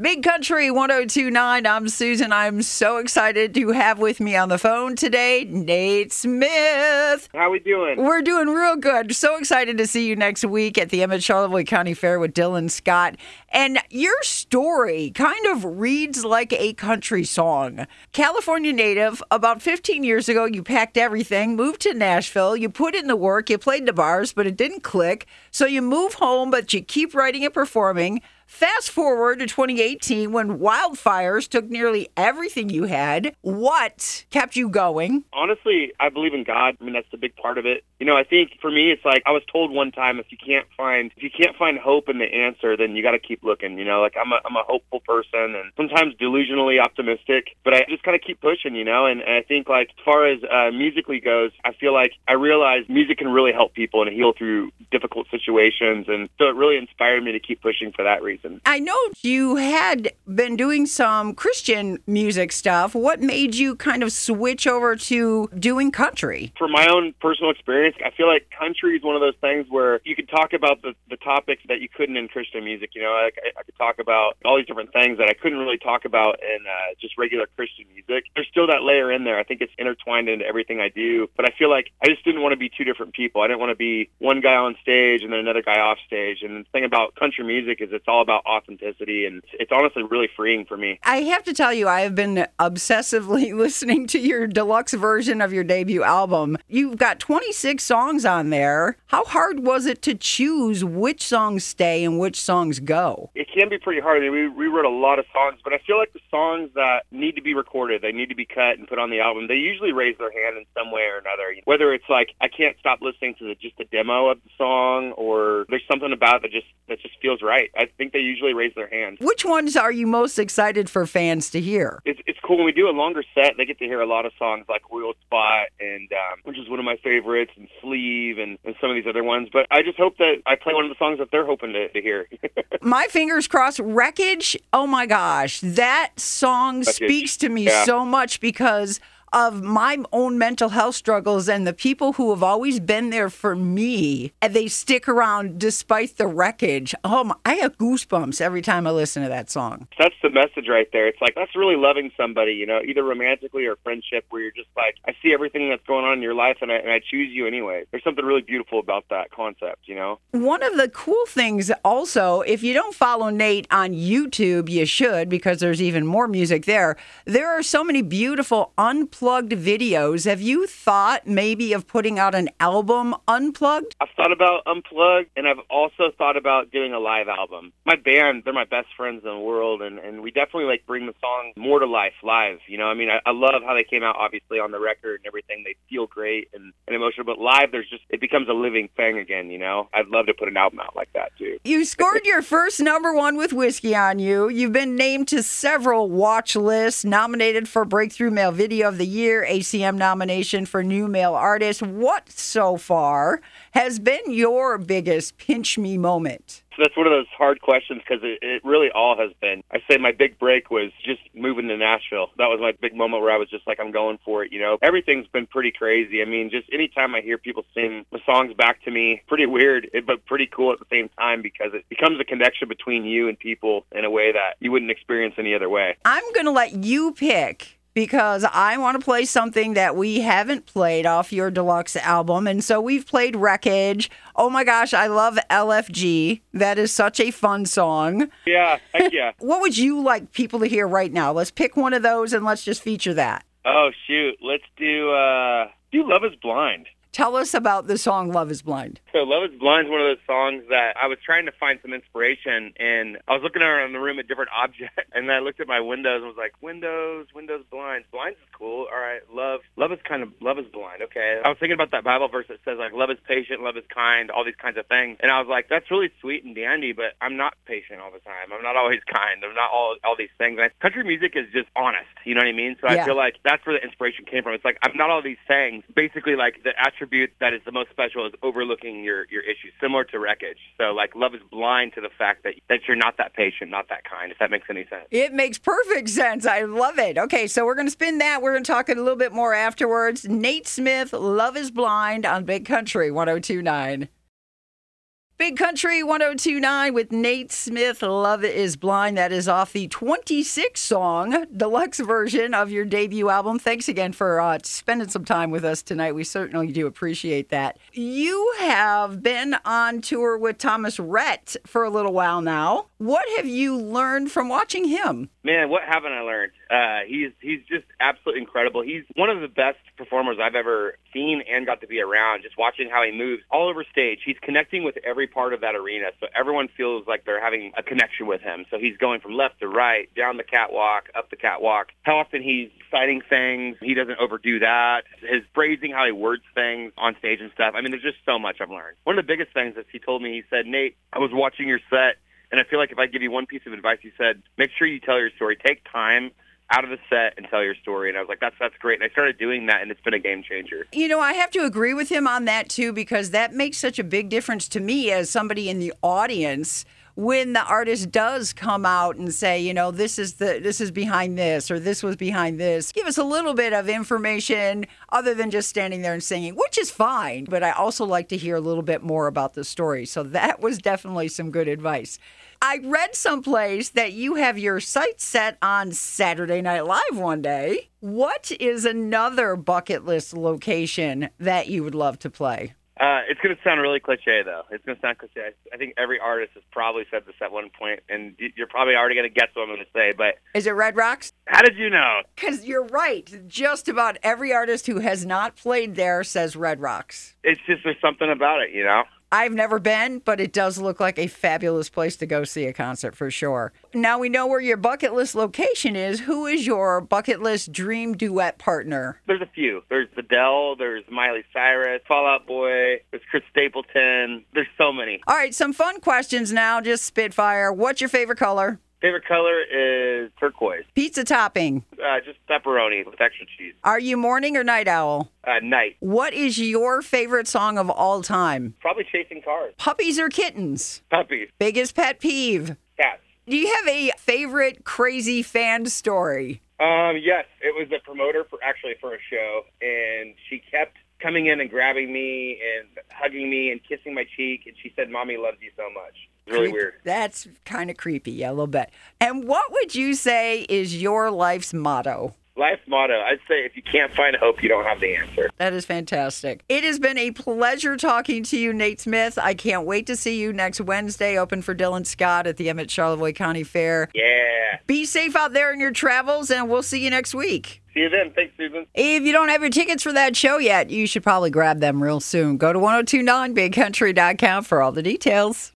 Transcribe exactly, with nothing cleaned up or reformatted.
Big Country one oh two point nine. I'm Susan. I'm so excited to have with me on the phone today Nate Smith. How we doing? We're doing real good. So excited to see you next week at the Emmett Charlevoix County Fair with Dylan Scott. And your story kind of reads like a country song. California native, about fifteen years ago, you packed everything, moved to Nashville, you put in the work, you played the bars, but it didn't click. So you move home, but you keep writing and performing. Fast forward to twenty eighteen when wildfires took nearly everything you had. What kept you going? Honestly, I believe in God. I mean, that's the big part of it. You know, I think for me, it's like I was told one time, if you can't find if you can't find hope in the answer, then you got to keep looking. You know, like I'm a I'm a hopeful person and sometimes delusionally optimistic, but I just kind of keep pushing. You know, and, and I think like as far as uh, musically goes, I feel like I realize music can really help people and heal through difficult situations, and so it really inspired me to keep pushing for that reason. I know you had been doing some Christian music stuff. What made you kind of switch over to doing country? For my own personal experience, I feel like country is one of those things where you could talk about the, the topics that you couldn't in Christian music. You know, like I, I could talk about all these different things that I couldn't really talk about in uh, just regular Christian music. There's still that layer in there. I think it's intertwined into everything I do. But I feel like I just didn't want to be two different people. I didn't want to be one guy on stage and then another guy off stage. And the thing about country music is it's all about authenticity, and it's honestly really freeing for me. I have to tell you, I have been obsessively listening to your deluxe version of your debut album. You've got twenty-six songs on there. How hard was it to choose which songs stay and which songs go? It can be pretty hard. I mean, we, we wrote a lot of songs, but I feel like the songs that need to be recorded, they need to be cut and put on the album, they usually raise their hand in some way or another. Whether it's like, I can't stop listening to the, just the demo of the song, or there's something about it that just, that just feels right. I think they usually raise their hand. Which ones are you most excited for fans to hear? It's, it's cool. When we do a longer set, they get to hear a lot of songs like Royal Spot, and um, which is one of my favorites, and Sleeve, and, and some of these other ones. But I just hope that I play one of the songs that they're hoping to, to hear. My fingers crossed. Wreckage, oh my gosh, that song Wreckage. speaks to me Yeah. so much because of my own mental health struggles and the people who have always been there for me, and they stick around despite the wreckage. Oh, my, I have goosebumps every time I listen to that song. That's the message right there. It's like, that's really loving somebody, you know, either romantically or friendship, where you're just like, I see everything that's going on in your life, and I, and I choose you anyway. There's something really beautiful about that concept, you know? One of the cool things also, if you don't follow Nate on YouTube, you should, because there's even more music there. There are so many beautiful unplugged videos. Have you thought maybe of putting out an album unplugged? I've thought about unplugged, and I've also thought about doing a live album. My band, they're my best friends in the world, and, and we definitely like bring the song more to life live. You know, I mean, I, I love how they came out, obviously, on the record and everything. They feel great and, and emotional, but live, there's just, it becomes a living thing again, you know? I'd love to put an album out like that, too. You scored your first number one with Whiskey on You. You've been named to several watch lists, nominated for Breakthrough Male Video of the Year, A C M nomination for New Male Artist. What so far has been your biggest pinch me moment? So that's one of those hard questions, because it, it really all has been. I say my big break was just moving to Nashville. That was my big moment where I was just like, I'm going for it, you know. Everything's been pretty crazy. I mean, just anytime I hear people sing the songs back to me, pretty weird, but pretty cool at the same time, because it becomes a connection between you and people in a way that you wouldn't experience any other way. I'm going to let you pick, because I want to play something that we haven't played off your deluxe album. And so we've played Wreckage. Oh my gosh, I love L F G. That is such a fun song. Yeah, heck yeah. What would you like people to hear right now? Let's pick one of those and let's just feature that. Oh, shoot. Let's do, uh, do Love is Blind. Tell us about the song Love is Blind. So Love is Blind is one of those songs that I was trying to find some inspiration, and I was looking around the room at different objects, and then I looked at my windows and was like, windows, windows, blinds. Blinds is cool. All right, love. Love is kind of, love is blind. Okay. I was thinking about that Bible verse that says, like, love is patient, love is kind, all these kinds of things. And I was like, that's really sweet and dandy, but I'm not patient all the time. I'm not always kind. I'm not all all these things. And country music is just honest. You know what I mean? So Yeah. I feel like that's where the inspiration came from. It's like, I'm not all these things. Basically, like, the attribute that is the most special is overlooking your, your issues, similar to Wreckage. So, like, love is blind to the fact that, that you're not that patient, not that kind, if that makes any sense. It makes perfect sense. I love it. Okay, so we're going to spin that. We're going to talk a little bit more afterwards. Nate Smith, Love is Blind on Big Country one oh two point nine. Big Country one oh two point nine with Nate Smith. Love Is Blind. That is off the twenty-six song deluxe version of your debut album. Thanks again for uh, spending some time with us tonight. We certainly do appreciate that. You have been on tour with Thomas Rhett for a little while now. What have you learned from watching him? Man, what haven't I learned? Uh, he's he's just absolutely incredible. He's one of the best performers I've ever seen and got to be around. Just watching how he moves all over stage. He's connecting with every part of that arena, so everyone feels like they're having a connection with him. So he's going from left to right, down the catwalk, up the catwalk. How often he's citing things. He doesn't overdo that. His phrasing, how he words things on stage and stuff. I mean, there's just so much I've learned. One of the biggest things is he told me, he said, Nate, I was watching your set, and I feel like if I give you one piece of advice, he said, make sure you tell your story. Take time out of the set and tell your story. And I was like, that's that's great. And I started doing that, and it's been a game changer. You know, I have to agree with him on that, too, because that makes such a big difference to me as somebody in the audience when the artist does come out and say, you know, this is the this is behind this, or this was behind this. Give us a little bit of information other than just standing there and singing, which is fine. But I also like to hear a little bit more about the story. So that was definitely some good advice. I read someplace that you have your sights set on Saturday Night Live one day. What is another bucket list location that you would love to play? Uh, it's going to sound really cliche, though. It's going to sound cliche. I think every artist has probably said this at one point, and you're probably already going to guess what I'm going to say. But is it Red Rocks? How did you know? Because you're right. Just about every artist who has not played there says Red Rocks. It's just there's something about it, you know? I've never been, but it does look like a fabulous place to go see a concert for sure. Now we know where your bucket list location is. Who is your bucket list dream duet partner? There's a few. There's Adele, there's Miley Cyrus, Fall Out Boy, there's Chris Stapleton. There's so many. All right, some fun questions now, just spitfire. What's your favorite color? Favorite color is turquoise. Pizza topping? Uh, just pepperoni with extra cheese. Are you morning or night owl? Uh, night. What is your favorite song of all time? Probably Chasing Cars. Puppies or kittens? Puppies. Biggest pet peeve? Cats. Do you have a favorite crazy fan story? Um, yes, it was a promoter for actually for a show, and she kept coming in and grabbing me and hugging me and kissing my cheek, and she said, Mommy loves you so much. It's really Creep- weird. That's kind of creepy, yeah, a little bit. And what would you say is your life's motto? Life's motto, I'd say if you can't find hope, you don't have the answer. That is fantastic. It has been a pleasure talking to you, Nate Smith. I can't wait to see you next Wednesday, open for Dylan Scott at the Emmett Charlevoix County Fair. Yeah. Be safe out there in your travels, and we'll see you next week. See you then. Thanks, Susan. If you don't have your tickets for that show yet, you should probably grab them real soon. Go to ten twenty-nine big country dot com for all the details.